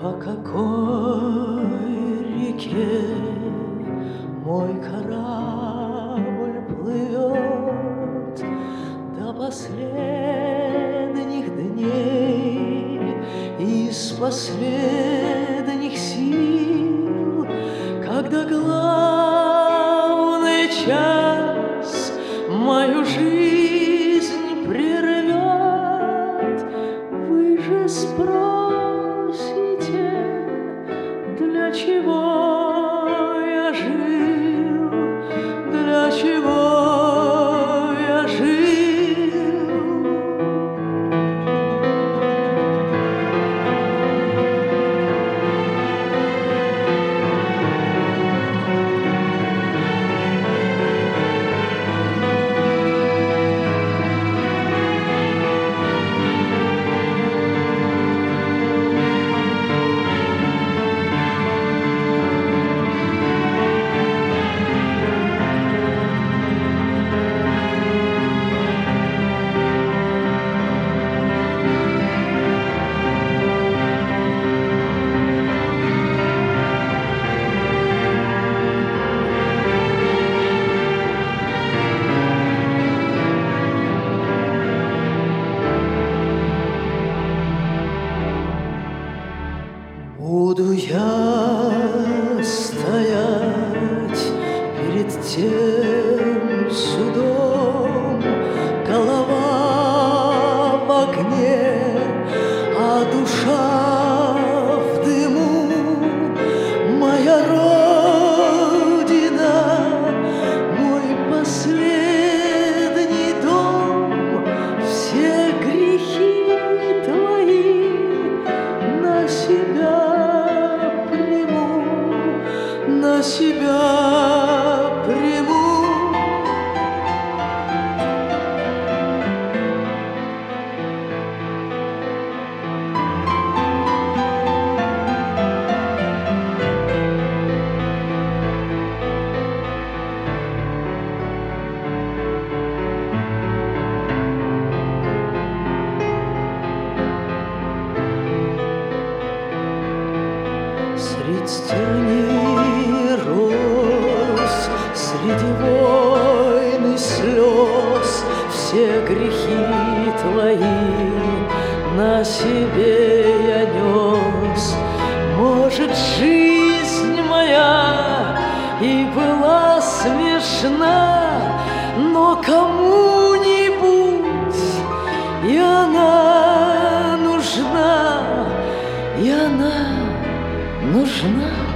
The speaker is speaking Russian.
По какой реке мой корабль плывет до последних дней, из последних сил, когда главный час мою жизнь прервет. Вы же спросите, для чего я жил, для чего я жил? Буду я стоять перед тем судом, голова в огне, а душа в дыму. Моя Родина, мой последний дом, все грехи твои на себя на себя приму. Средь теней роз, среди войн и слез, все грехи твои на себе я нес. Может, жизнь моя и была смешна, но кому-нибудь и она нужна, и она нужна.